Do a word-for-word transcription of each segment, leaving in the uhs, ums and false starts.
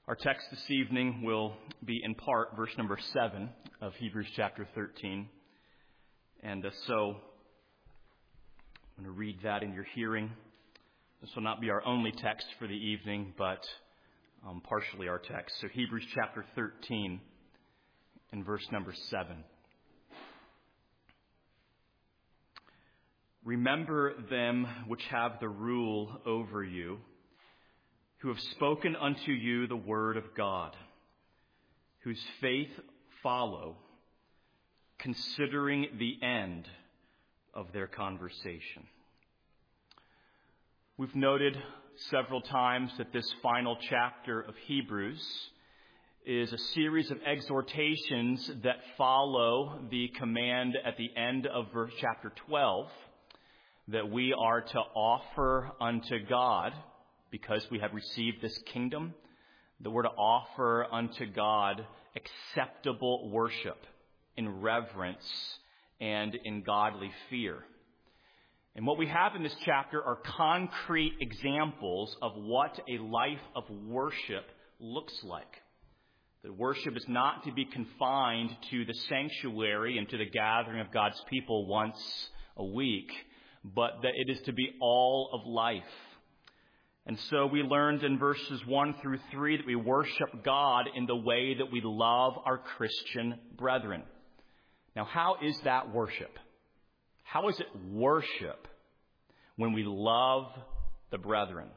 Our text this evening will be in part verse number seven of Hebrews chapter thirteen. And uh, so I'm going to read that in your hearing. This will not be our only text for the evening, but um, partially our text. So Hebrews chapter thirteen and verse number seven. Remember them which have the rule over you, who have spoken unto you the word of God, whose faith follow, considering the end of their conversation. We've noted several times that this final chapter of Hebrews is a series of exhortations that follow the command at the end of verse chapter twelve, that we are to offer unto God, because we have received this kingdom, that we're to offer unto God acceptable worship in reverence and in godly fear. And what we have in this chapter are concrete examples of what a life of worship looks like. That worship is not to be confined to the sanctuary and to the gathering of God's people once a week, but that it is to be all of life. And so we learned in verses one through three that we worship God in the way that we love our Christian brethren. Now, how is that worship? How is it worship when we love the brethren?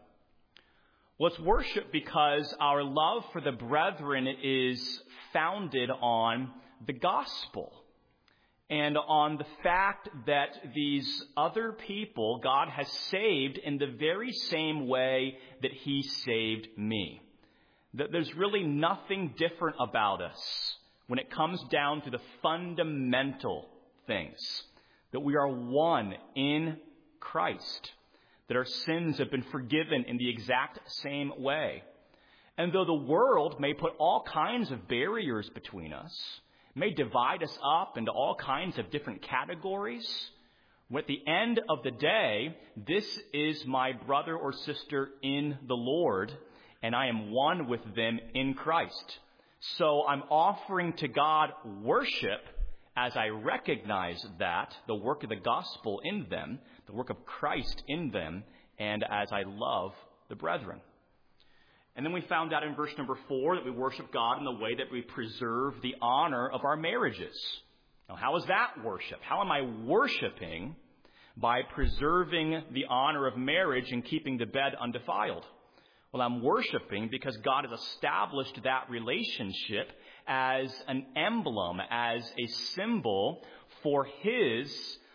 Well, it's worship because our love for the brethren is founded on the gospel and on the fact that these other people God has saved in the very same way that He saved me. That there's really nothing different about us when it comes down to the fundamental things. That we are one in Christ. That our sins have been forgiven in the exact same way. And though the world may put all kinds of barriers between us, may divide us up into all kinds of different categories, at the end of the day, this is my brother or sister in the Lord, and I am one with them in Christ. So I'm offering to God worship as I recognize that, the work of the gospel in them, the work of Christ in them, and as I love the brethren. And then we found out in verse number four that we worship God in the way that we preserve the honor of our marriages. Now, how is that worship? How am I worshiping by preserving the honor of marriage and keeping the bed undefiled? Well, I'm worshiping because God has established that relationship as an emblem, as a symbol for His,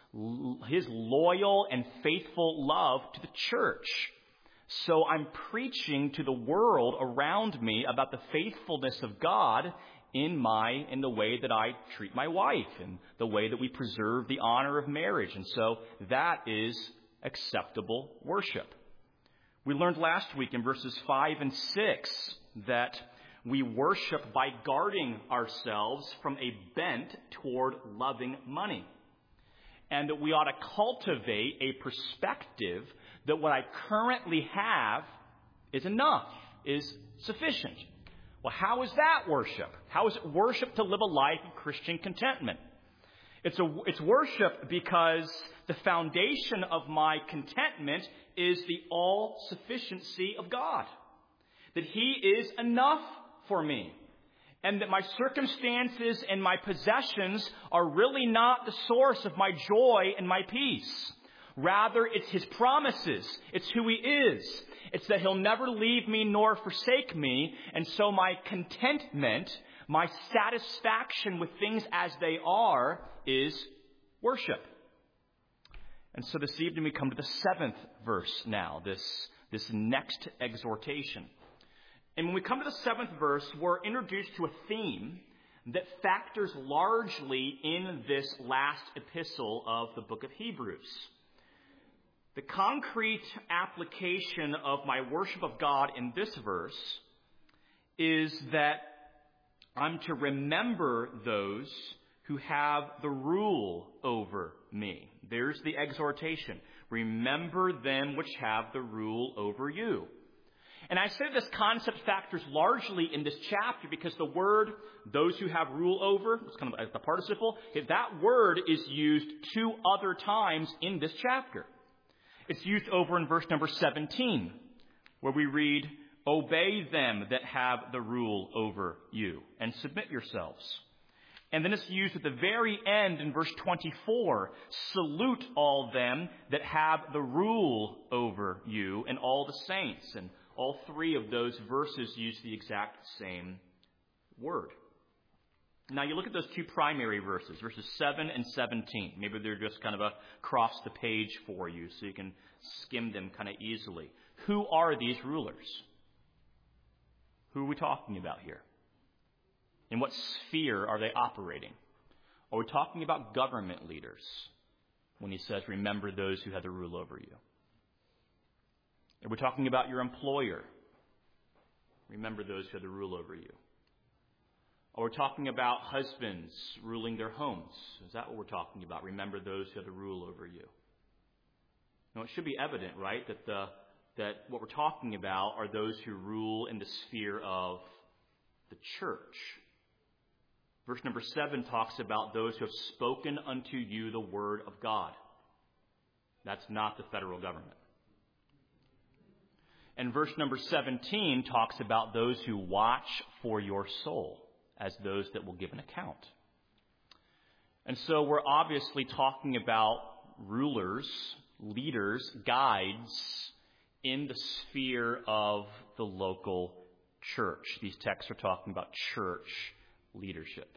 His loyal and faithful love to the church. So I'm preaching to the world around me about the faithfulness of God in my in the way that I treat my wife and the way that we preserve the honor of marriage. And so that is acceptable worship. We learned last week in verses five and six that we worship by guarding ourselves from a bent toward loving money. And that we ought to cultivate a perspective that what I currently have is enough, is sufficient. Well, how is that worship? How is it worship to live a life of Christian contentment? It's a, it's worship because the foundation of my contentment is the all-sufficiency of God. That He is enough for me. And that my circumstances and my possessions are really not the source of my joy and my peace. Rather, it's His promises. It's who He is. It's that He'll never leave me nor forsake me. And so my contentment, my satisfaction with things as they are, is worship. And so this evening we come to the seventh verse now, this, this next exhortation. And when we come to the seventh verse, we're introduced to a theme that factors largely in this last epistle of the book of Hebrews. The concrete application of my worship of God in this verse is that I'm to remember those who have the rule over me. There's the exhortation. Remember them which have the rule over you. And I say this concept factors largely in this chapter because the word, those who have rule over, it's kind of like the participle, that word is used two other times in this chapter. It's used over in verse number seventeen, where we read, obey them that have the rule over you and submit yourselves. And then it's used at the very end in verse twenty-four, salute all them that have the rule over you and all the saints. And all three of those verses use the exact same word. Now you look at those two primary verses, verses seven and seventeen. Maybe they're just kind of across the page for you so you can skim them kind of easily. Who are these rulers? Who are we talking about here? In what sphere are they operating? Are we talking about government leaders when he says, remember those who have the rule over you? Are we talking about your employer? Remember those who have the rule over you. Are we talking about husbands ruling their homes? Is that what we're talking about? Remember those who have the rule over you. Now, it should be evident, right, that the that what we're talking about are those who rule in the sphere of the church. Verse number seven talks about those who have spoken unto you the word of God. That's not the federal government. And verse number seventeen talks about those who watch for your soul as those that will give an account. And so we're obviously talking about rulers, leaders, guides in the sphere of the local church. These texts are talking about church leadership.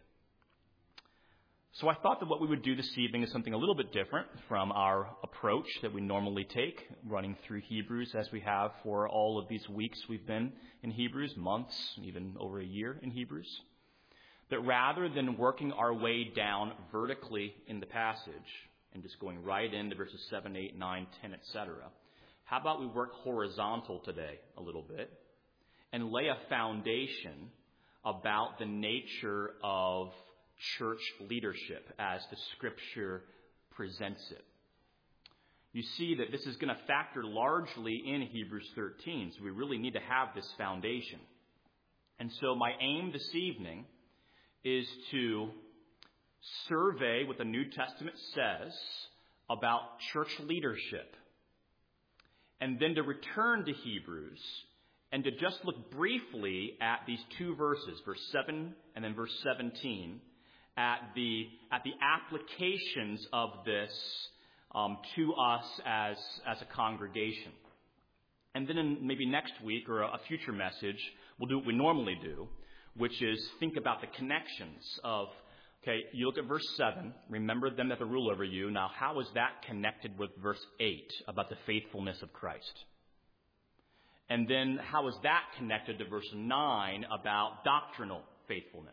So I thought that what we would do this evening is something a little bit different from our approach that we normally take, running through Hebrews as we have for all of these weeks we've been in Hebrews, months, even over a year in Hebrews. That rather than working our way down vertically in the passage and just going right into verses seven, eight, nine, ten, et cetera, how about we work horizontal today a little bit and lay a foundation about the nature of church leadership as the Scripture presents it. You see that this is going to factor largely in Hebrews thirteen, so we really need to have this foundation. And so my aim this evening is to survey what the New Testament says about church leadership, and then to return to Hebrews and to just look briefly at these two verses, verse seven and then verse seventeen, at the at the applications of this um, to us as, as a congregation. And then in maybe next week or a, a future message, we'll do what we normally do, which is think about the connections of, okay, you look at verse seven, remember them that the rule over you. Now, how is that connected with verse eight about the faithfulness of Christ? And then how is that connected to verse nine about doctrinal faithfulness?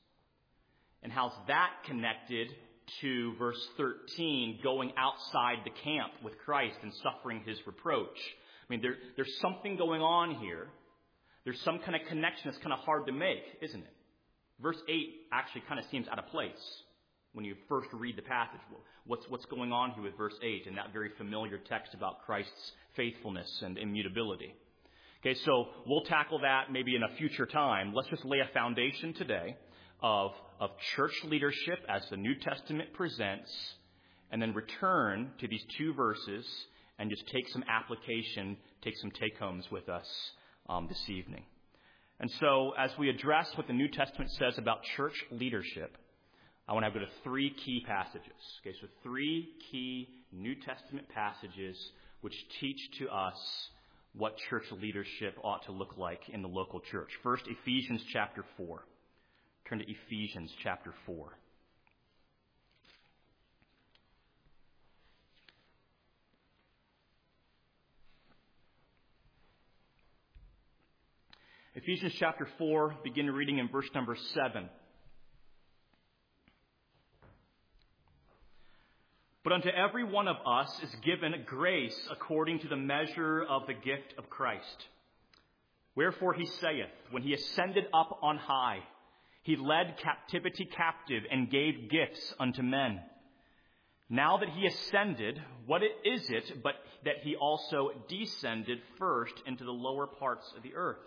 And how's that connected to verse thirteen, going outside the camp with Christ and suffering his reproach? I mean, there, there's something going on here. There's some kind of connection that's kind of hard to make, isn't it? Verse eight actually kind of seems out of place when you first read the passage. What's, what's going on here with verse eight and that very familiar text about Christ's faithfulness and immutability? Okay, so we'll tackle that maybe in a future time. Let's just lay a foundation today of, of church leadership as the New Testament presents, and then return to these two verses and just take some application, take some take-homes with us um, this evening. And so as we address what the New Testament says about church leadership, I want to go to three key passages. Okay, so three key New Testament passages which teach to us what church leadership ought to look like in the local church. First, Ephesians chapter four. Turn to Ephesians chapter four. Ephesians chapter four, begin reading in verse number seven. But unto every one of us is given grace according to the measure of the gift of Christ. Wherefore he saith, when he ascended up on high, he led captivity captive and gave gifts unto men. Now that he ascended, what is it but that he also descended first into the lower parts of the earth?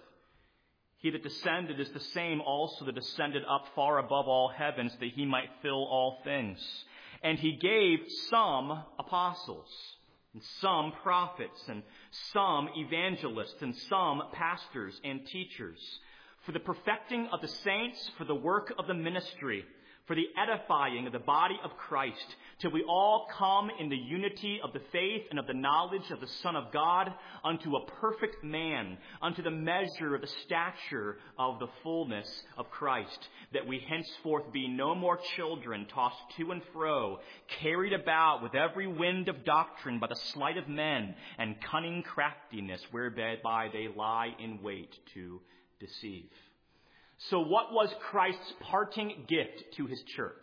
He that descended is the same also that descended up far above all heavens, that he might fill all things. And he gave some apostles, and some prophets, and some evangelists, and some pastors and teachers, for the perfecting of the saints, for the work of the ministry, for the edifying of the body of Christ, till we all come in the unity of the faith and of the knowledge of the Son of God, unto a perfect man, unto the measure of the stature of the fullness of Christ, that we henceforth be no more children, tossed to and fro, carried about with every wind of doctrine by the sleight of men, and cunning craftiness, whereby they lie in wait to deceive. So what was Christ's parting gift to his church?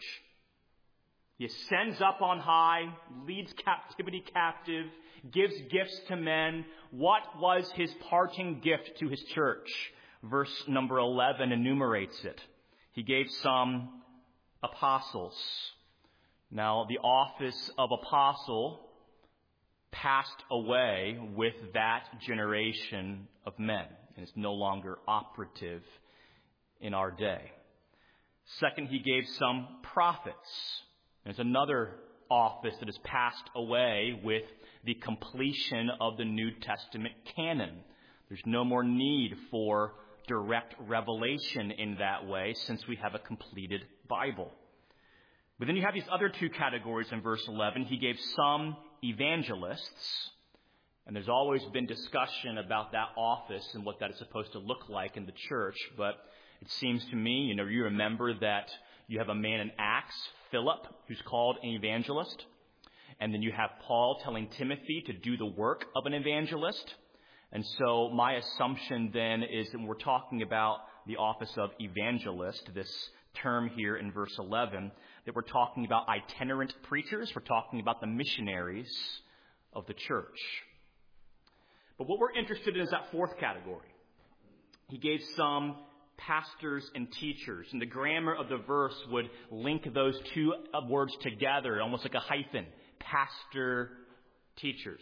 He ascends up on high, leads captivity captive, gives gifts to men. What was his parting gift to his church? Verse number eleven enumerates it. He gave some apostles. Now, the office of apostle passed away with that generation of men and is no longer operative in our day. Second, he gave some prophets. There's another office that has passed away with the completion of the New Testament canon. There's no more need for direct revelation in that way since we have a completed Bible. But then you have these other two categories in verse eleven. He gave some evangelists, and there's always been discussion about that office and what that is supposed to look like in the church, but it seems to me, you know, you remember that you have a man in Acts, Philip, who's called an evangelist. And then you have Paul telling Timothy to do the work of an evangelist. And so my assumption then is that when we're talking about the office of evangelist, this term here in verse eleven, that we're talking about itinerant preachers. We're talking about the missionaries of the church. But what we're interested in is that fourth category. He gave some pastors and teachers. And the grammar of the verse would link those two words together, almost like a hyphen. Pastor, teachers.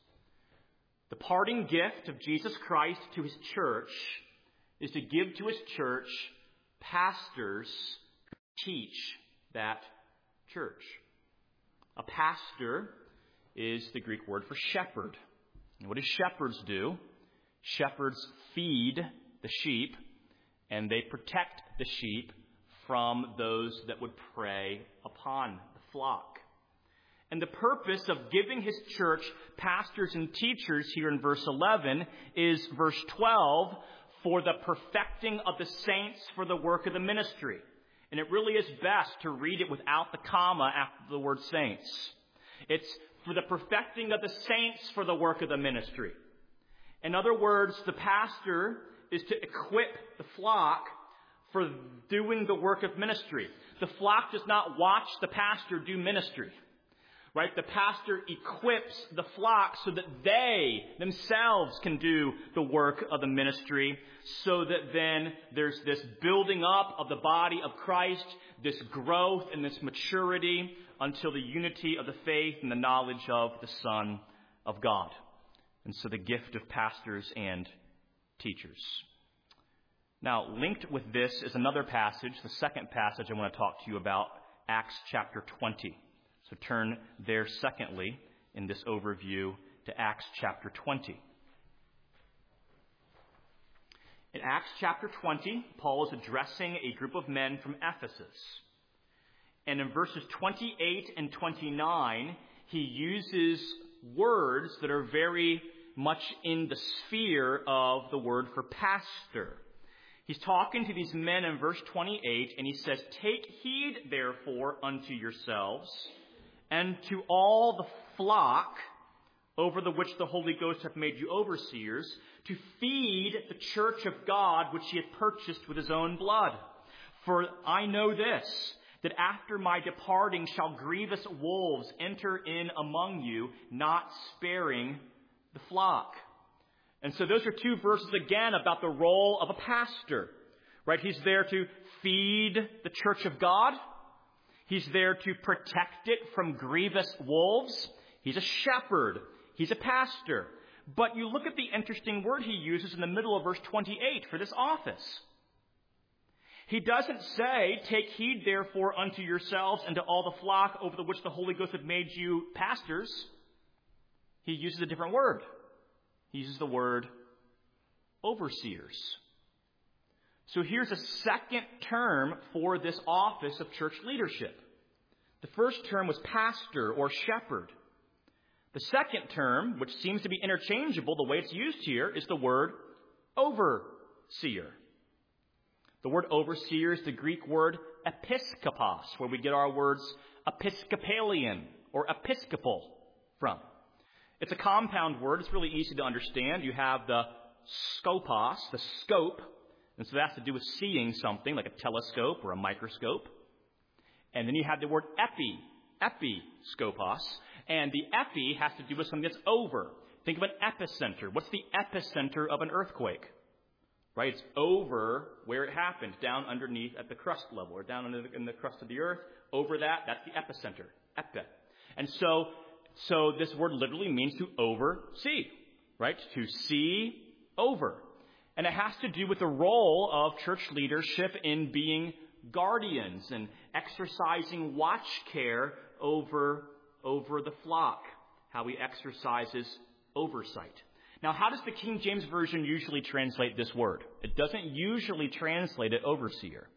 The parting gift of Jesus Christ to his church is to give to his church pastors who teach that church. A pastor is the Greek word for shepherd. And what do shepherds do? Shepherds feed the sheep, and they protect the sheep from those that would prey upon the flock. And the purpose of giving his church pastors and teachers here in verse eleven is verse twelve, for the perfecting of the saints for the work of the ministry. And it really is best to read it without the comma after the word saints. It's for the perfecting of the saints for the work of the ministry. In other words, the pastor is to equip the flock for doing the work of ministry. The flock does not watch the pastor do ministry, right? The pastor equips the flock so that they themselves can do the work of the ministry, so that then there's this building up of the body of Christ, this growth and this maturity until the unity of the faith and the knowledge of the Son of God. And so the gift of pastors and teachers. Now, linked with this is another passage, the second passage I want to talk to you about, Acts chapter twenty. So turn there secondly in this overview to Acts chapter twenty. In Acts chapter twenty, Paul is addressing a group of men from Ephesus. And in verses twenty-eight and twenty-nine, he uses words that are very much in the sphere of the word for pastor. He's talking to these men in verse twenty-eight, and he says, "Take heed, therefore, unto yourselves, and to all the flock over the which the Holy Ghost hath made you overseers, to feed the church of God, which he hath purchased with his own blood. For I know this, that after my departing shall grievous wolves enter in among you, not sparing the flock." And so those are two verses again about the role of a pastor, right? He's there to feed the church of God. He's there to protect it from grievous wolves. He's a shepherd. He's a pastor. But you look at the interesting word he uses in the middle of verse twenty-eight for this office. He doesn't say, take heed therefore unto yourselves and to all the flock over the which the Holy Ghost hath made you pastors. He uses a different word. He uses the word overseers. So here's a second term for this office of church leadership. The first term was pastor or shepherd. The second term, which seems to be interchangeable, the way it's used here, is the word overseer. The word overseer is the Greek word episkopos, where we get our words Episcopalian or episcopal from. It's a compound word. It's really easy to understand. You have the scopos, the scope, and so that has to do with seeing something like a telescope or a microscope. And then you have the word epi, episkopos, and the epi has to do with something that's over. Think of an epicenter. What's the epicenter of an earthquake? Right? It's over where it happened, down underneath at the crust level, or down under the, in the crust of the earth. Over that, that's the epicenter, epi. And so, so this word literally means to oversee, right? To see over. And it has to do with the role of church leadership in being guardians and exercising watch care over, over the flock. How he exercises oversight. Now, how does the King James Version usually translate this word? It doesn't usually translate it overseer.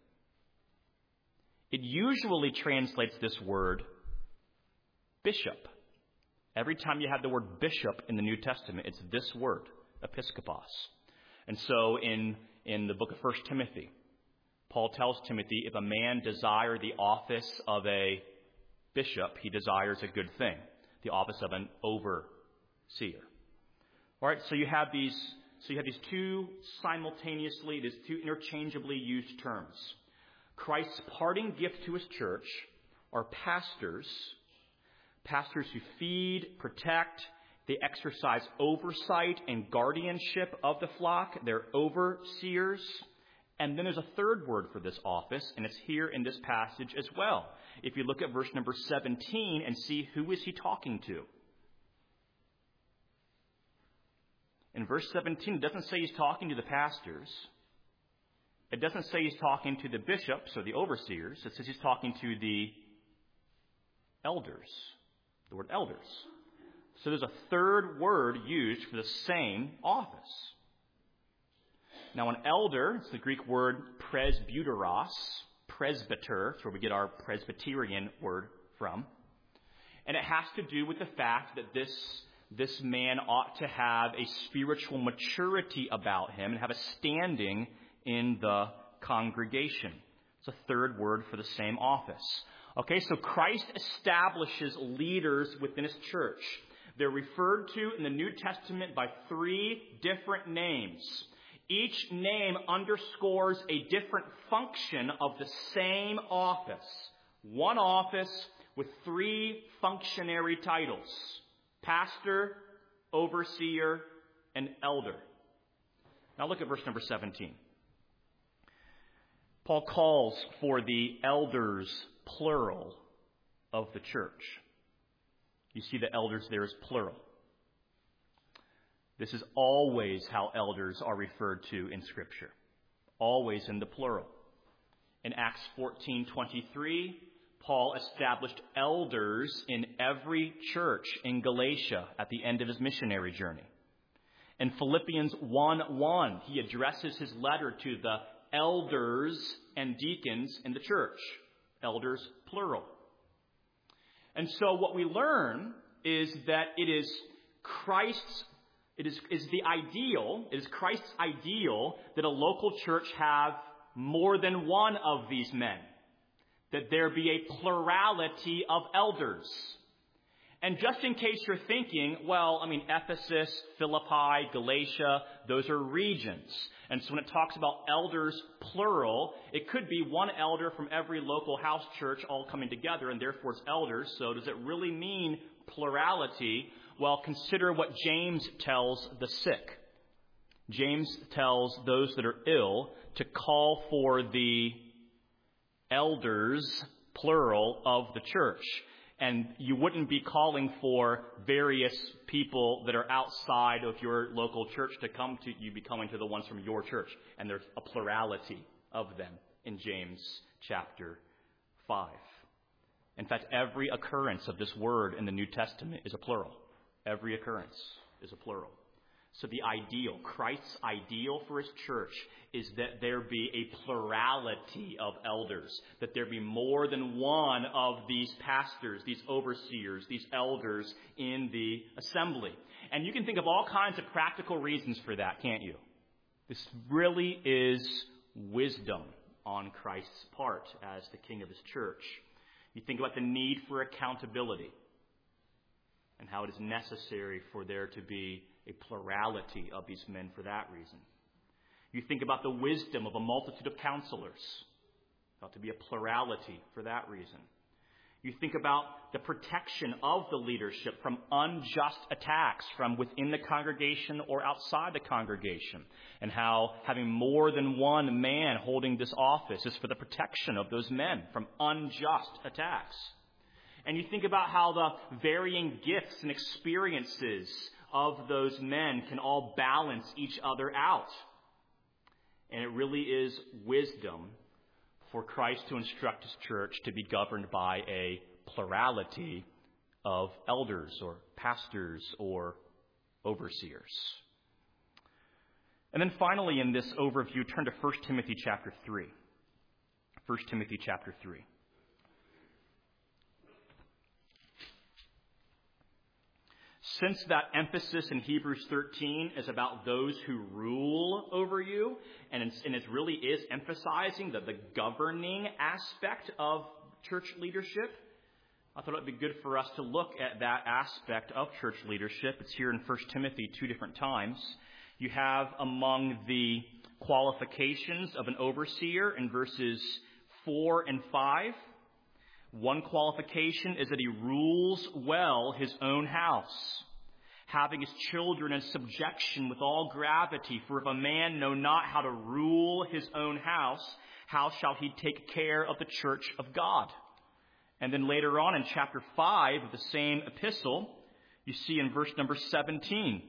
It usually translates this word bishop. Every time you have the word bishop in the New Testament, it's this word, episkopos. And so in, in the book of First Timothy, Paul tells Timothy, if a man desire the office of a bishop, he desires a good thing, the office of an overseer. All right, so you have these, so you have these two simultaneously, these two interchangeably used terms. Christ's parting gift to his church are pastors, pastors who feed, protect, they exercise oversight and guardianship of the flock. They're overseers. And then there's a third word for this office, and it's here in this passage as well. If you look at verse number seventeen and see who is he talking to. In verse seventeen, it doesn't say he's talking to the pastors. It doesn't say he's talking to the bishops or the overseers. It says he's talking to the elders. The word elders. So there's a third word used for the same office. Now, an elder, it's the Greek word presbyteros, presbyter, it's where we get our Presbyterian word from. And it has to do with the fact that this, this man ought to have a spiritual maturity about him and have a standing in the congregation. It's a third word for the same office. Okay, so Christ establishes leaders within his church. They're referred to in the New Testament by three different names. Each name underscores a different function of the same office. One office with three functionary titles: pastor, overseer, and elder. Now look at verse number seventeen. Paul calls for the elders, plural, of the church. You see the elders there as plural. This is always how elders are referred to in Scripture. Always in the plural. In Acts fourteen twenty-three, Paul established elders in every church in Galatia at the end of his missionary journey. In Philippians one one, he addresses his letter to the elders and deacons in the church. Elders, plural. And so what we learn is that it is Christ's, it is, is the ideal, it is Christ's ideal that a local church have more than one of these men. That there be a plurality of elders. And just in case you're thinking, well, I mean, Ephesus, Philippi, Galatia, those are regions. And so when it talks about elders, plural, it could be one elder from every local house church all coming together, and therefore it's elders. So does it really mean plurality? Well, consider what James tells the sick. James tells those that are ill to call for the elders, plural, of the church. And you wouldn't be calling for various people that are outside of your local church to come to, you'd be coming to the ones from your church. And there's a plurality of them in James chapter five. In fact, every occurrence of this word in the New Testament is a plural. Every occurrence is a plural. So the ideal, Christ's ideal for his church is that there be a plurality of elders, that there be more than one of these pastors, these overseers, these elders in the assembly. And you can think of all kinds of practical reasons for that, can't you? This really is wisdom on Christ's part as the king of his church. You think about the need for accountability and how it is necessary for there to be a plurality of these men for that reason. You think about the wisdom of a multitude of counselors. There ought to be a plurality for that reason. You think about the protection of the leadership from unjust attacks from within the congregation or outside the congregation, and how having more than one man holding this office is for the protection of those men from unjust attacks. And you think about how the varying gifts and experiences of those men can all balance each other out. And it really is wisdom for Christ to instruct his church to be governed by a plurality of elders or pastors or overseers. And then finally in this overview, turn to First Timothy chapter three. First Timothy chapter three. Since that emphasis in Hebrews thirteen is about those who rule over you, and it's, and it really is emphasizing the, the governing aspect of church leadership, I thought it would be good for us to look at that aspect of church leadership. It's here in First Timothy two different times. You have among the qualifications of an overseer in verses four and five. One qualification is that he rules well his own house, having his children in subjection with all gravity. For if a man know not how to rule his own house, how shall he take care of the church of God? And then later on in chapter five of the same epistle, you see in verse number seventeen,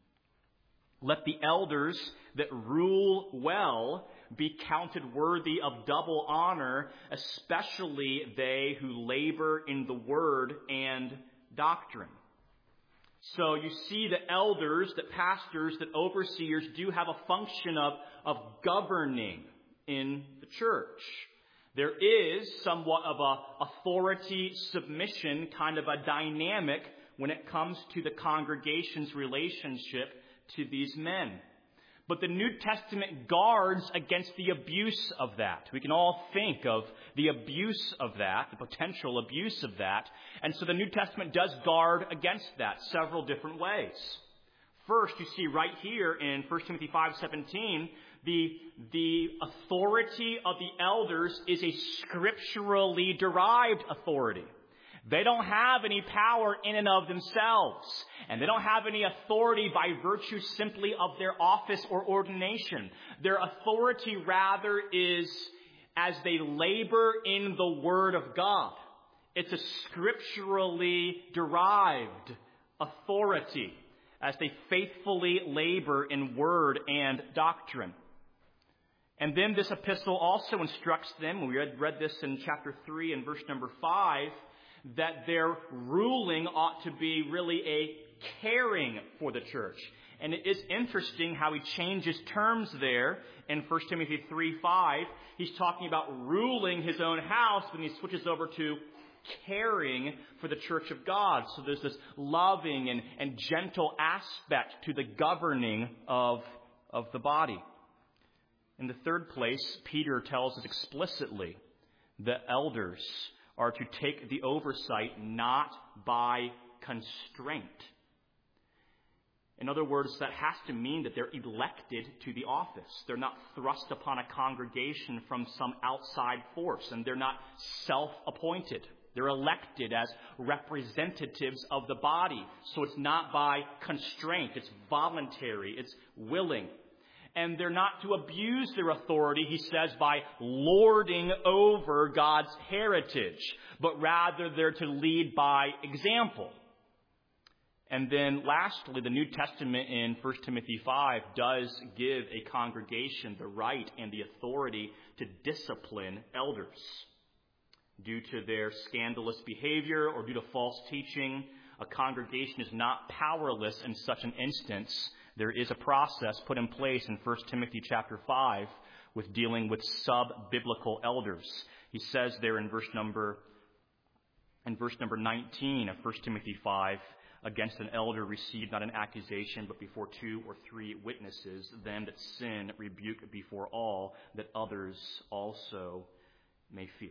let the elders that rule well be counted worthy of double honor, especially they who labor in the word and doctrine. So you see that elders, that pastors, that overseers do have a function of, of governing in the church. There is somewhat of a authority submission kind of a dynamic when it comes to the congregation's relationship to these men. But the New Testament guards against the abuse of that. We can all think of the abuse of that, the potential abuse of that. And so the New Testament does guard against that several different ways. First, you see right here in First Timothy five seventeen, the, the authority of the elders is a scripturally derived authority. They don't have any power in and of themselves, and they don't have any authority by virtue simply of their office or ordination. Their authority rather is as they labor in the Word of God. It's a scripturally derived authority as they faithfully labor in word and doctrine. And then this epistle also instructs them, we read, read this in chapter three and verse number five, that their ruling ought to be really a caring for the church. And it is interesting how he changes terms there in First Timothy three five. He's talking about ruling his own house, but he switches over to caring for the church of God. So there's this loving and, and gentle aspect to the governing of, of the body. In the third place, Peter tells us explicitly that elders are to take the oversight not by constraint. In other words, that has to mean that they're elected to the office. They're not thrust upon a congregation from some outside force, and they're not self-appointed. They're elected as representatives of the body. So it's not by constraint. It's voluntary. It's willing. And they're not to abuse their authority, he says, by lording over God's heritage, but rather they're to lead by example. And then lastly, the New Testament in First Timothy five does give a congregation the right and the authority to discipline elders. Due to their scandalous behavior or due to false teaching, a congregation is not powerless in such an instance. There is a process put in place in First Timothy chapter five with dealing with sub-biblical elders. He says there in verse number in verse number nineteen of First Timothy five, against an elder receive not an accusation, but before two or three witnesses, them that sin rebuke before all, that others also may fear.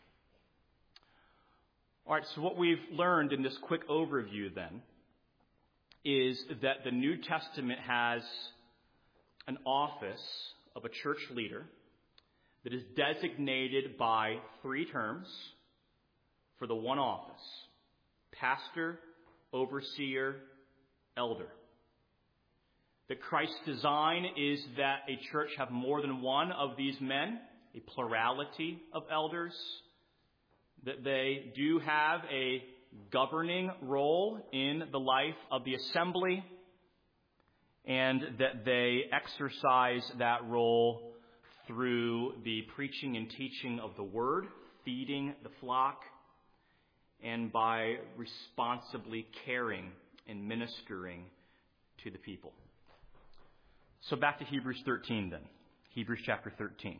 All right, so what we've learned in this quick overview then is that the New Testament has an office of a church leader that is designated by three terms for the one office: pastor, overseer, elder. That Christ's design is that a church have more than one of these men, a plurality of elders, that they do have a governing role in the life of the assembly, and that they exercise that role through the preaching and teaching of the word, feeding the flock, and by responsibly caring and ministering to the people. So back to Hebrews thirteen then. Hebrews chapter thirteen.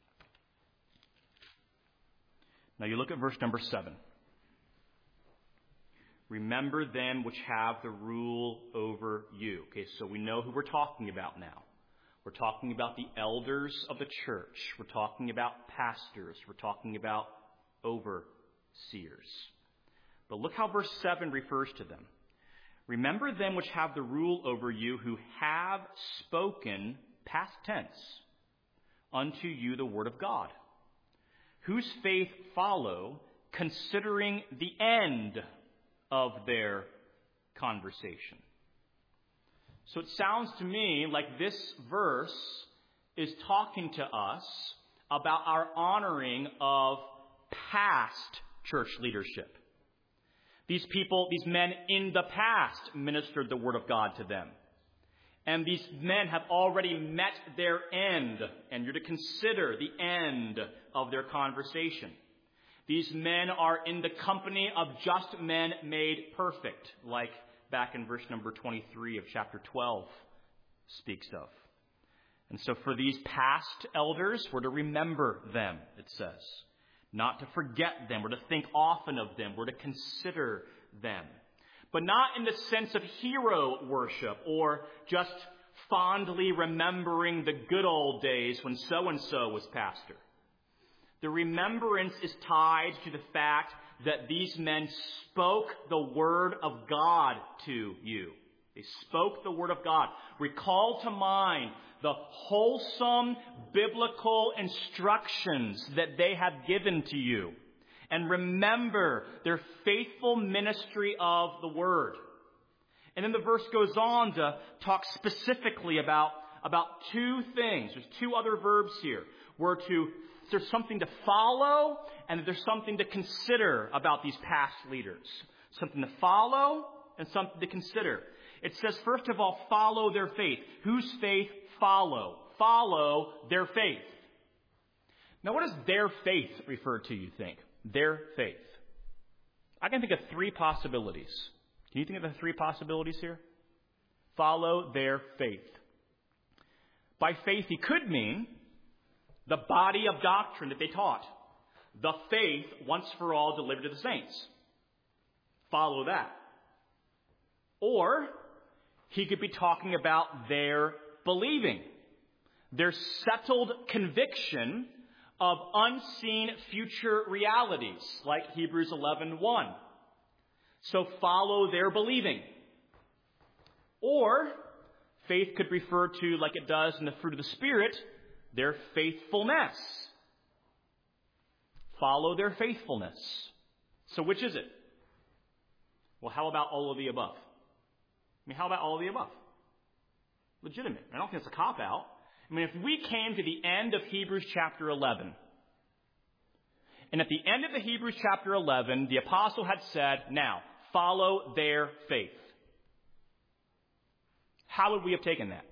Now you look at verse number seven. Remember them which have the rule over you. Okay, so we know who we're talking about now. We're talking about the elders of the church. We're talking about pastors. We're talking about overseers. But look how verse seven refers to them. Remember them which have the rule over you, who have spoken, past tense, unto you the word of God, whose faith follow, considering the end of their conversation. So it sounds to me like this verse is talking to us about our honoring of past church leadership. These people, these men in the past ministered the word of God to them. And these men have already met their end, and you're to consider the end of their conversation. These men are in the company of just men made perfect, like back in verse number twenty-three of chapter twelve speaks of. And so for these past elders, we're to remember them, it says. Not to forget them. We're to think often of them. We're to consider them. But not in the sense of hero worship or just fondly remembering the good old days when so-and-so was pastor. The remembrance is tied to the fact that these men spoke the word of God to you. They spoke the word of God. Recall to mind the wholesome biblical instructions that they have given to you. And remember their faithful ministry of the word. And then the verse goes on to talk specifically about, about two things. There's two other verbs here. We're to, there's something to follow, and there's something to consider about these past leaders. Something to follow and something to consider. It says, first of all, follow their faith. Whose faith follow? Follow their faith. Now, what does their faith refer to, you think? Their faith. I can think of three possibilities. Can you think of the three possibilities here? Follow their faith. By faith, he could mean the body of doctrine that they taught. The faith, once for all, delivered to the saints. Follow that. Or he could be talking about their believing, their settled conviction of unseen future realities, like Hebrews eleven one. So follow their believing. Or faith could refer to, like it does in the fruit of the Spirit, their faithfulness. Follow their faithfulness. So which is it? Well, how about all of the above? I mean, how about all of the above? Legitimate. I don't think it's a cop-out. I mean, if we came to the end of Hebrews chapter eleven, and at the end of the Hebrews chapter eleven, the apostle had said, now, follow their faith. How would we have taken that?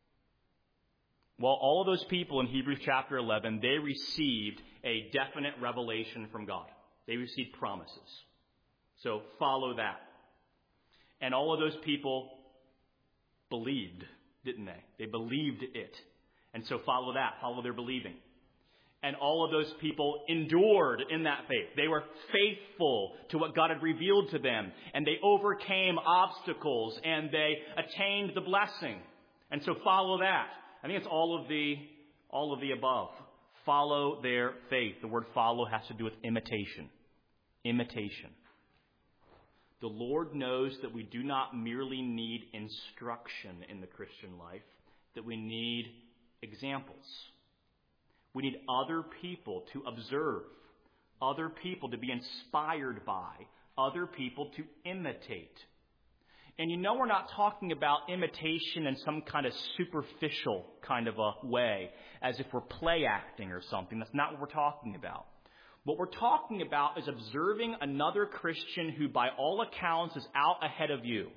Well, all of those people in Hebrews chapter eleven, they received a definite revelation from God. They received promises. So follow that. And all of those people believed, didn't they? They believed it. And so follow that. Follow their believing. And all of those people endured in that faith. They were faithful to what God had revealed to them. And they overcame obstacles and they attained the blessing. And so follow that. I think it's all of the, all of the above. Follow their faith. The word follow has to do with imitation. Imitation. The Lord knows that we do not merely need instruction in the Christian life, that we need examples. We need other people to observe, other people to be inspired by, other people to imitate. And you know we're not talking about imitation in some kind of superficial kind of a way, as if we're play acting or something. That's not what we're talking about. What we're talking about is observing another Christian who by all accounts is out ahead of you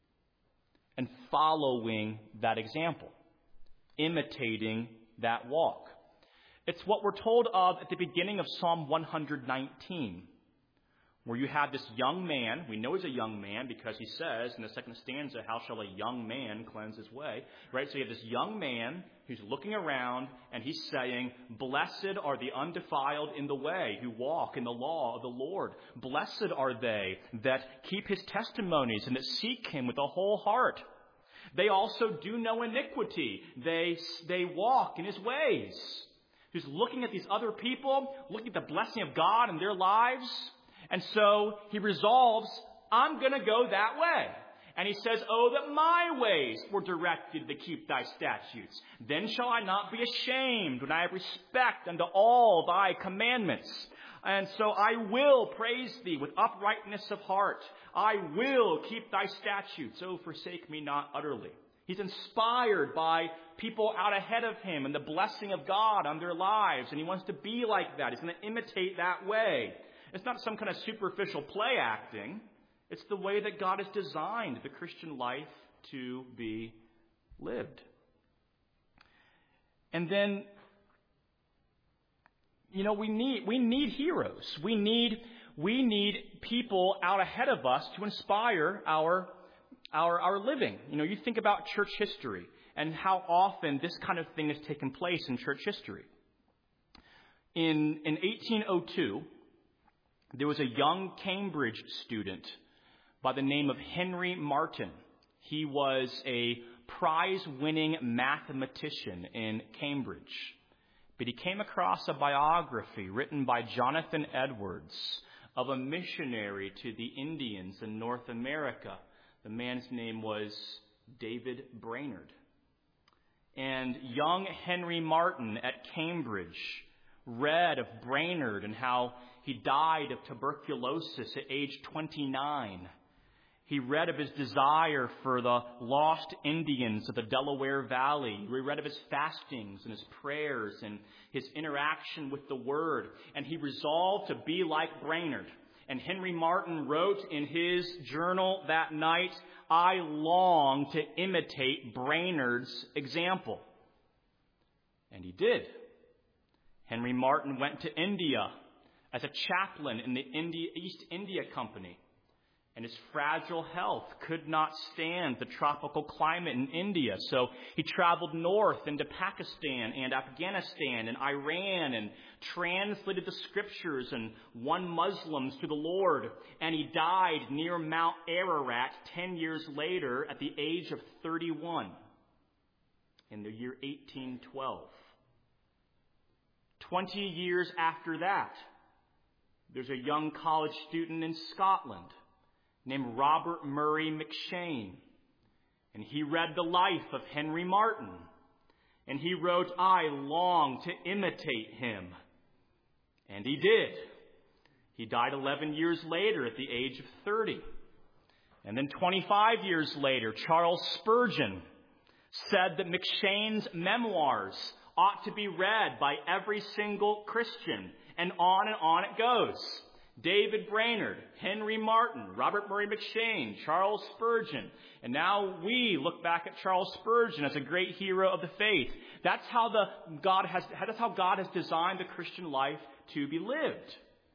and following that example, imitating that walk. It's what we're told of at the beginning of Psalm one nineteen, where you have this young man. We know he's a young man because he says in the second stanza, how shall a young man cleanse his way? Right? So you have this young man who's looking around and he's saying, blessed are the undefiled in the way who walk in the law of the Lord. Blessed are they that keep his testimonies and that seek him with a whole heart. They also do no iniquity. They, they walk in his ways. He's looking at these other people, looking at the blessing of God in their lives. And so he resolves, I'm going to go that way. And he says, oh, that my ways were directed to keep thy statutes. Then shall I not be ashamed when I have respect unto all thy commandments. And so I will praise thee with uprightness of heart. I will keep thy statutes. Oh, forsake me not utterly. He's inspired by people out ahead of him and the blessing of God on their lives. And he wants to be like that. He's going to imitate that way. It's not some kind of superficial play acting. It's the way that God has designed the Christian life to be lived. And then, you know, we need we need heroes. We need we need people out ahead of us to inspire our our our living. You know, you think about church history and how often this kind of thing has taken place in church history. In in eighteen oh two, there was a young Cambridge student by the name of Henry Martyn. He was a prize-winning mathematician in Cambridge. But he came across a biography written by Jonathan Edwards of a missionary to the Indians in North America. The man's name was David Brainerd. And young Henry Martyn at Cambridge read of Brainerd and how he died of tuberculosis at age twenty-nine. He read of his desire for the lost Indians of the Delaware Valley. He read of his fastings and his prayers and his interaction with the Word. And he resolved to be like Brainerd. And Henry Martyn wrote in his journal that night, I long to imitate Brainerd's example. And he did. Henry Martyn went to India as a chaplain in the India, East India Company. And his fragile health could not stand the tropical climate in India. So he traveled north into Pakistan and Afghanistan and Iran and translated the scriptures and won Muslims to the Lord. And he died near Mount Ararat ten years later at the age of thirty-one in the year eighteen twelve. Twenty years after that, there's a young college student in Scotland named Robert Murray McShane. And he read the life of Henry Martyn. And he wrote, I long to imitate him. And he did. He died eleven years later at the age of thirty. And then twenty-five years later, Charles Spurgeon said that M'Cheyne's memoirs ought to be read by every single Christian, and on and on it goes. David Brainerd, Henry Martin, Robert Murray M'Cheyne, Charles Spurgeon. And now we look back at Charles Spurgeon as a great hero of the faith. That's how the God has, that's how God has designed the Christian life to be lived.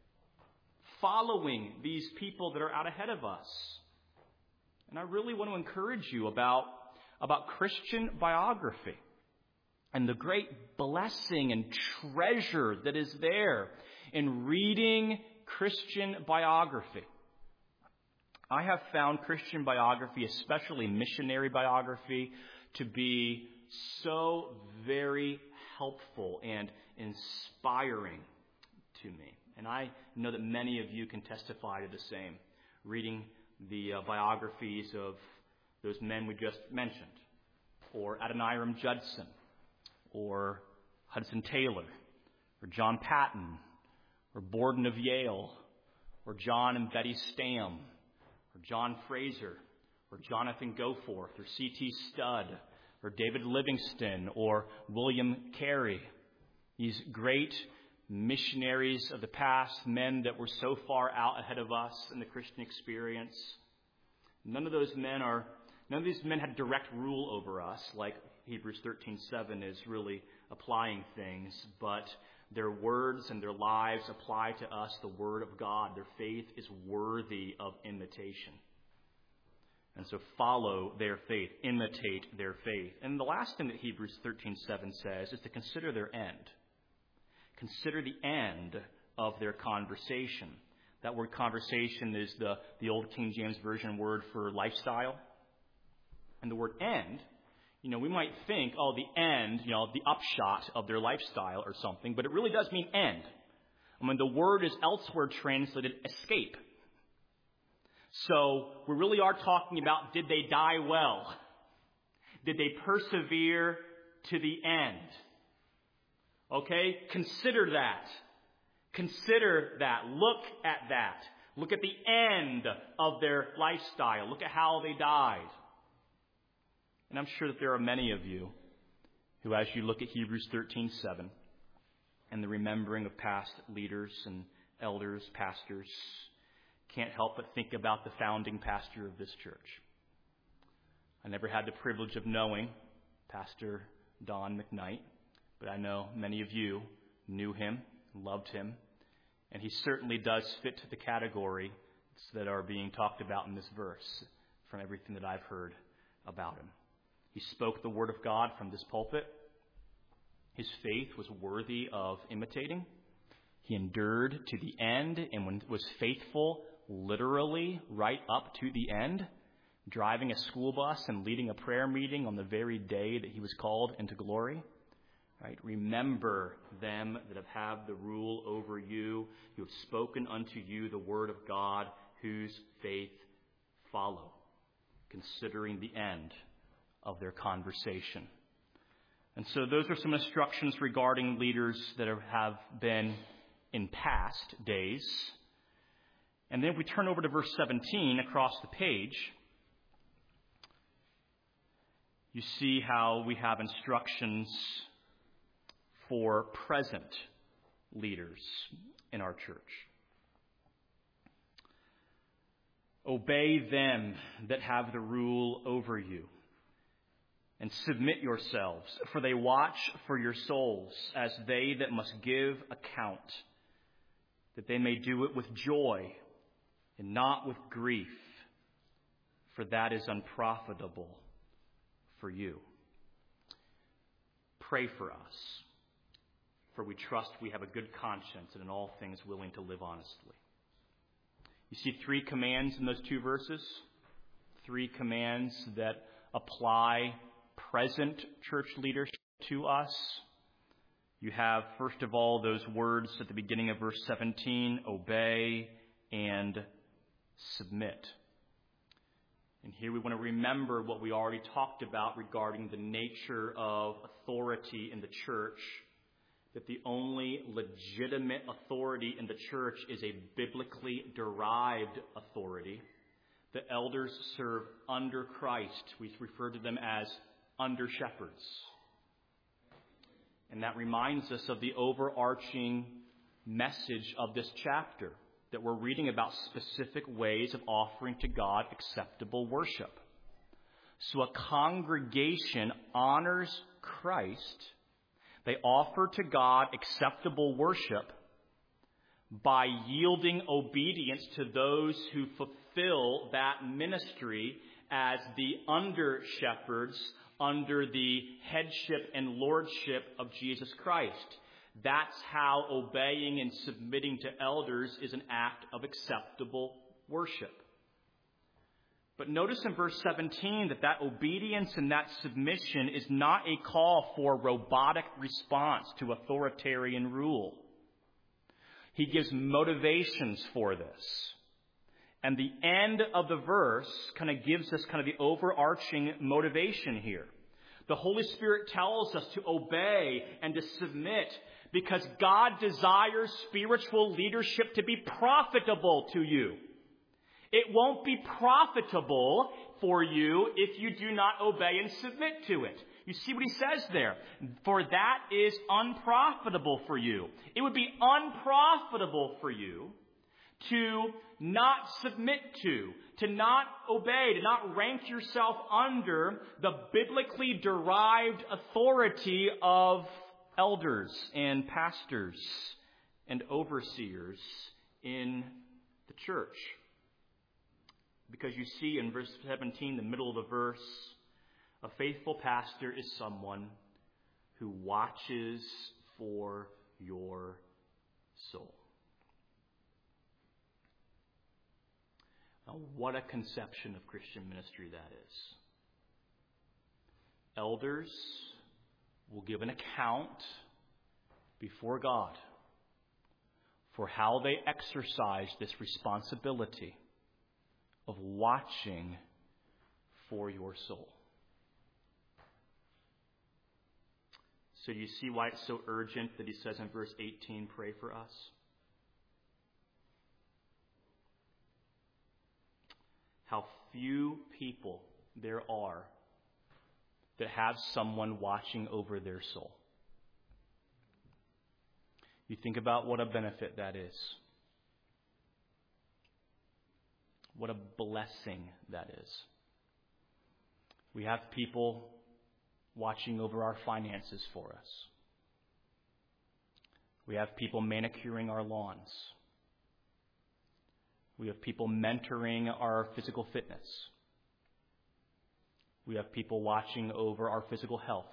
Following these people that are out ahead of us. And I really want to encourage you about, about Christian biography and the great blessing and treasure that is there in reading Christian biography. I have found Christian biography, especially missionary biography, to be so very helpful and inspiring to me. And I know that many of you can testify to the same, reading the uh, biographies of those men we just mentioned, or Adoniram Judson, or Hudson Taylor, or John Patton, or Borden of Yale, or John and Betty Stam, or John Fraser, or Jonathan Goforth, or C T Studd, or David Livingston, or William Carey. These great missionaries of the past, men that were so far out ahead of us in the Christian experience. None of those men are, none of these men had direct rule over us, like Hebrews thirteen seven is really applying things, but their words and their lives apply to us the Word of God. Their faith is worthy of imitation. And so follow their faith, imitate their faith. And the last thing that Hebrews thirteen seven says is to consider their end. Consider the end of their conversation. That word conversation is the, the old King James Version word for lifestyle. And the word end, you know, we might think, oh, the end, you know, the upshot of their lifestyle or something, but it really does mean end. I mean, the word is elsewhere translated escape. So we really are talking about, did they die well? Did they persevere to the end? Okay? Consider that. Consider that. Look at that. Look at the end of their lifestyle. Look at how they died. And I'm sure that there are many of you who, as you look at Hebrews thirteen seven and the remembering of past leaders and elders, pastors, can't help but think about the founding pastor of this church. I never had the privilege of knowing Pastor Don McKnight, but I know many of you knew him, loved him, and he certainly does fit to the categories that are being talked about in this verse from everything that I've heard about him. He spoke the word of God from this pulpit. His faith was worthy of imitating. He endured to the end and was faithful literally right up to the end, driving a school bus and leading a prayer meeting on the very day that he was called into glory. Right? Remember them that have had the rule over you, who have spoken unto you the word of God, whose faith follow, considering the end of their conversation. And so those are some instructions regarding leaders that have been in past days. And then if we turn over to verse seventeen across the page, you see how we have instructions for present leaders in our church. Obey them that have the rule over you, and submit yourselves, for they watch for your souls as they that must give account, that they may do it with joy and not with grief, for that is unprofitable for you. Pray for us, for we trust we have a good conscience and in all things willing to live honestly. You see three commands in those two verses, three commands that apply present church leadership to us. You have, first of all, those words at the beginning of verse seventeen, obey and submit. And here we want to remember what we already talked about regarding the nature of authority in the church, that the only legitimate authority in the church is a biblically derived authority. The elders serve under Christ. We refer to them as under shepherds. And that reminds us of the overarching message of this chapter, that we're reading about specific ways of offering to God acceptable worship. So a congregation honors Christ. They offer to God acceptable worship by yielding obedience to those who fulfill that ministry as the under-shepherds under the headship and lordship of Jesus Christ. That's how obeying and submitting to elders is an act of acceptable worship. But notice in verse seventeen that that obedience and that submission is not a call for robotic response to authoritarian rule. He gives motivations for this. And the end of the verse kind of gives us kind of the overarching motivation here. The Holy Spirit tells us to obey and to submit because God desires spiritual leadership to be profitable to you. It won't be profitable for you if you do not obey and submit to it. You see what he says there? For that is unprofitable for you. It would be unprofitable for you to not submit to, to not obey, to not rank yourself under the biblically derived authority of elders and pastors and overseers in the church. Because you see in verse seventeen, the middle of the verse, a faithful pastor is someone who watches for your soul. Now, what a conception of Christian ministry that is. Elders will give an account before God for how they exercise this responsibility of watching for your soul. So do you see why it's so urgent that he says in verse eighteen, pray for us? How few people there are that have someone watching over their soul. You think about what a benefit that is. What a blessing that is. We have people watching over our finances for us. We have people manicuring our lawns. We have people mentoring our physical fitness. We have people watching over our physical health.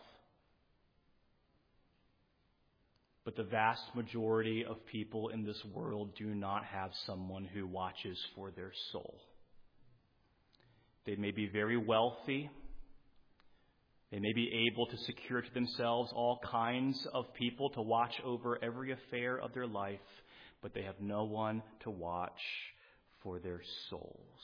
But the vast majority of people in this world do not have someone who watches for their soul. They may be very wealthy. They may be able to secure to themselves all kinds of people to watch over every affair of their life, but they have no one to watch for their souls.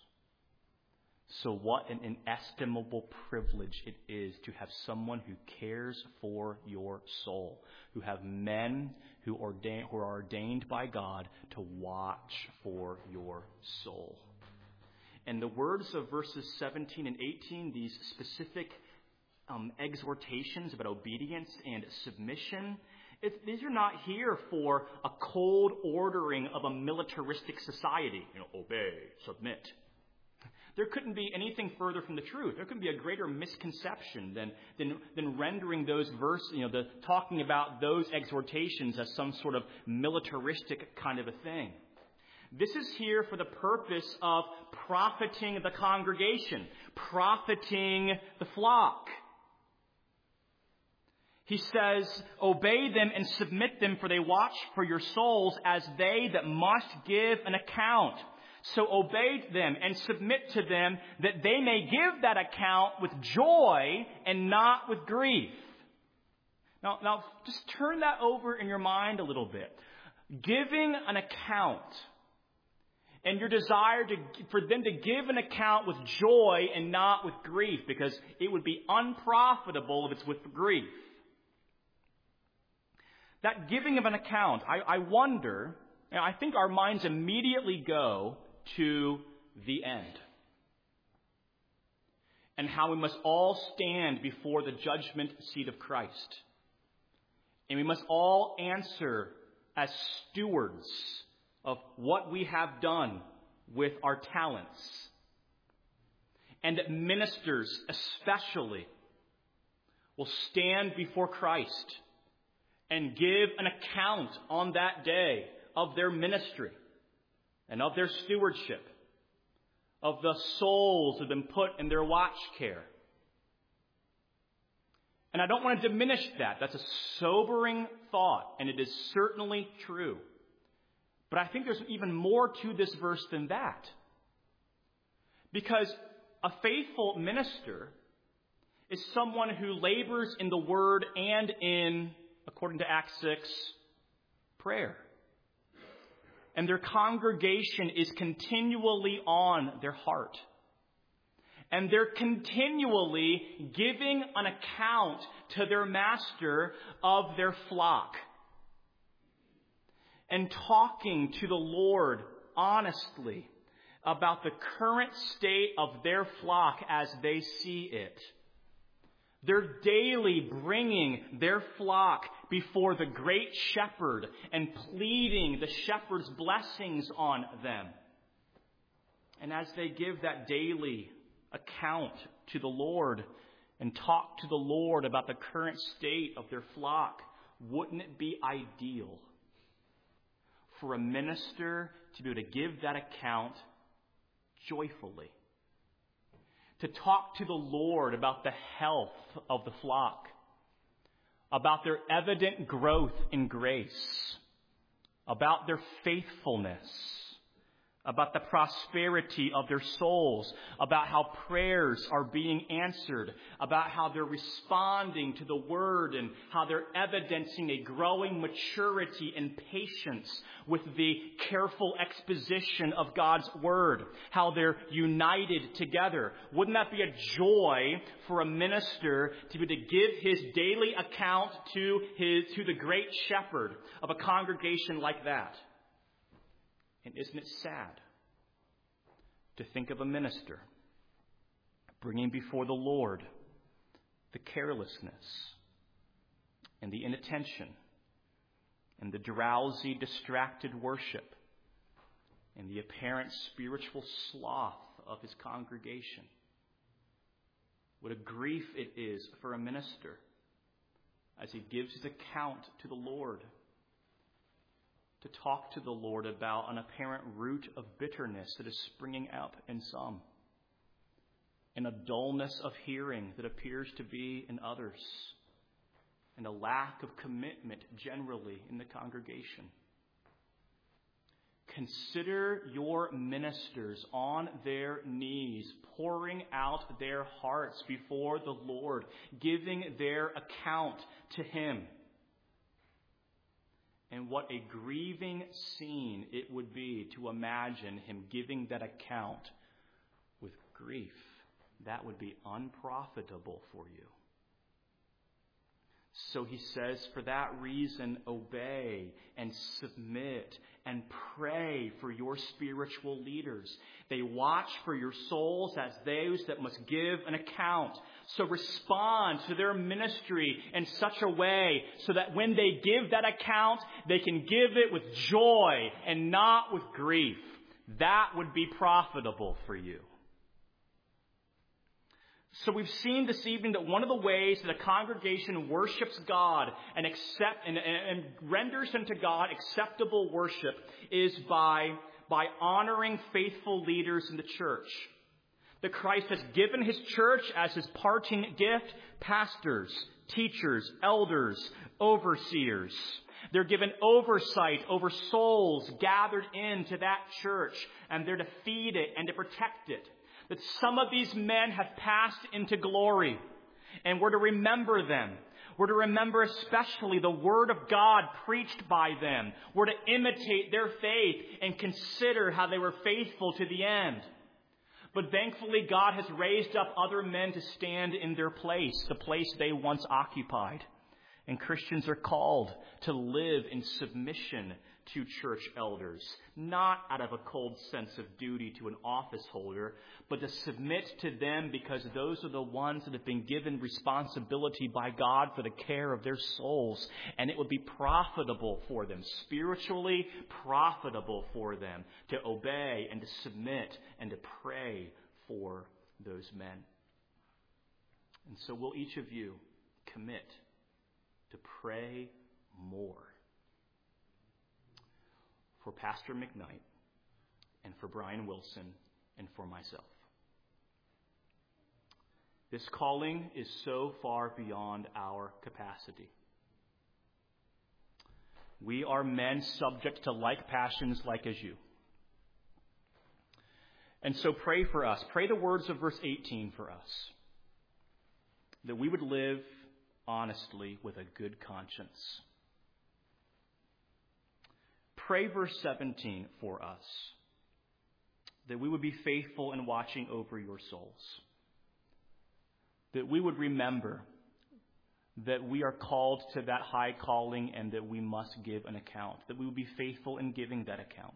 So what an inestimable privilege it is to have someone who cares for your soul, who have men who, ordain, who are ordained by God to watch for your soul. And the words of verses seventeen and eighteen, these specific um, exhortations about obedience and submission, It's, these are not here for a cold ordering of a militaristic society. You know, obey, submit. There couldn't be anything further from the truth. There couldn't be a greater misconception than than, than rendering those verses, you know, the talking about those exhortations as some sort of militaristic kind of a thing. This is here for the purpose of profiting the congregation, profiting the flock. He says, obey them and submit them, for they watch for your souls as they that must give an account. So obey them and submit to them, that they may give that account with joy and not with grief. Now, now just turn that over in your mind a little bit. Giving an account and your desire to, for them to give an account with joy and not with grief, because it would be unprofitable if it's with grief. That giving of an account, I, I wonder, you know, I think our minds immediately go to the end. and how we must all stand before the judgment seat of Christ. And we must all answer as stewards of what we have done with our talents. And that ministers especially will stand before Christ and give an account on that day of their ministry and of their stewardship, of the souls that have been put in their watch care. And I don't want to diminish that. That's a sobering thought, and it is certainly true. But I think there's even more to this verse than that. Because a faithful minister is someone who labors in the word and in, according to Acts six, prayer. And their congregation is continually on their heart. And they're continually giving an account to their master of their flock. And talking to the Lord honestly about the current state of their flock as they see it. They're daily bringing their flock before the great shepherd and pleading the shepherd's blessings on them. And as they give that daily account to the Lord and talk to the Lord about the current state of their flock, wouldn't it be ideal for a minister to be able to give that account joyfully? To talk to the Lord about the health of the flock, about their evident growth in grace, about their faithfulness, about the prosperity of their souls, about how prayers are being answered, about how they're responding to the word and how they're evidencing a growing maturity and patience with the careful exposition of God's word, how they're united together. Wouldn't that be a joy for a minister to be able to give his daily account to his to the great shepherd of a congregation like that? And isn't it sad to think of a minister bringing before the Lord the carelessness and the inattention and the drowsy, distracted worship and the apparent spiritual sloth of his congregation? What a grief it is for a minister as he gives his account to the Lord, to talk to the Lord about an apparent root of bitterness that is springing up in some, and a dullness of hearing that appears to be in others, and a lack of commitment generally in the congregation. Consider your ministers on their knees, pouring out their hearts before the Lord, giving their account to Him. And what a grieving scene it would be to imagine him giving that account with grief. That would be unprofitable for you. So he says, for that reason, obey and submit and pray for your spiritual leaders. They watch for your souls as those that must give an account. So respond to their ministry in such a way so that when they give that account, they can give it with joy and not with grief. That would be profitable for you. So we've seen this evening that one of the ways that a congregation worships God and accept and, and renders unto God acceptable worship is by, by honoring faithful leaders in the church. That Christ has given His church as His parting gift, pastors, teachers, elders, overseers. They're given oversight over souls gathered into that church, and they're to feed it and to protect it. That some of these men have passed into glory, and we're to remember them. We're to remember especially the Word of God preached by them. We're to imitate their faith and consider how they were faithful to the end. But thankfully, God has raised up other men to stand in their place, the place they once occupied. And Christians are called to live in submission to church elders, not out of a cold sense of duty to an office holder, but to submit to them because those are the ones that have been given responsibility by God for the care of their souls. And it would be profitable for them, spiritually profitable for them, to obey and to submit and to pray for those men. And so will each of you commit to pray more for Pastor McKnight and for Brian Wilson and for myself. This calling is so far beyond our capacity. We are men subject to like passions like as you. And so pray for us. Pray the words of verse eighteen for us, that we would live honestly with a good conscience. Pray verse seventeen for us, that we would be faithful in watching over your souls, that we would remember that we are called to that high calling and that we must give an account, that we would be faithful in giving that account.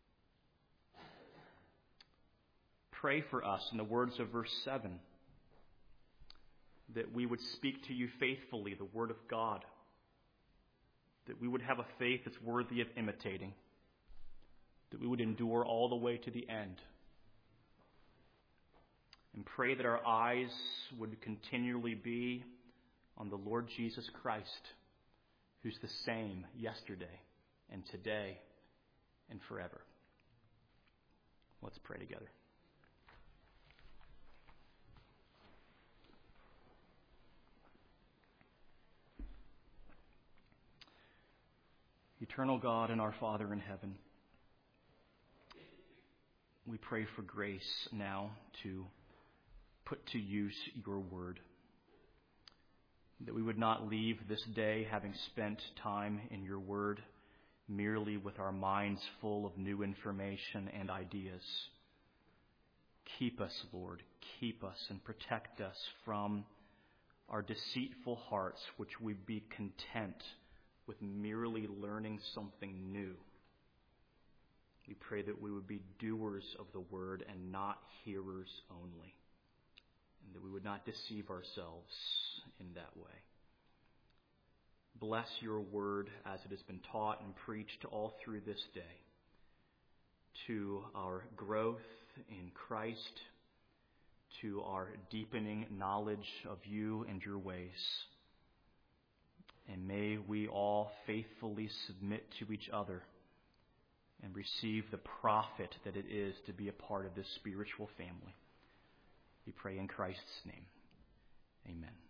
Pray for us in the words of verse seven, that we would speak to you faithfully the word of God, that we would have a faith that's worthy of imitating, that we would endure all the way to the end. And pray that our eyes would continually be on the Lord Jesus Christ, who's the same yesterday and today and forever. Let's pray together. Eternal God and our Father in heaven, we pray for grace now to put to use your word, that we would not leave this day having spent time in your word merely with our minds full of new information and ideas. Keep us, Lord, keep us and protect us from our deceitful hearts, which we be content with merely learning something new. We pray that we would be doers of the word and not hearers only, and that we would not deceive ourselves in that way. Bless your word as it has been taught and preached all through this day, to our growth in Christ, to our deepening knowledge of you and your ways. And may we all faithfully submit to each other and receive the profit that it is to be a part of this spiritual family. We pray in Christ's name. Amen.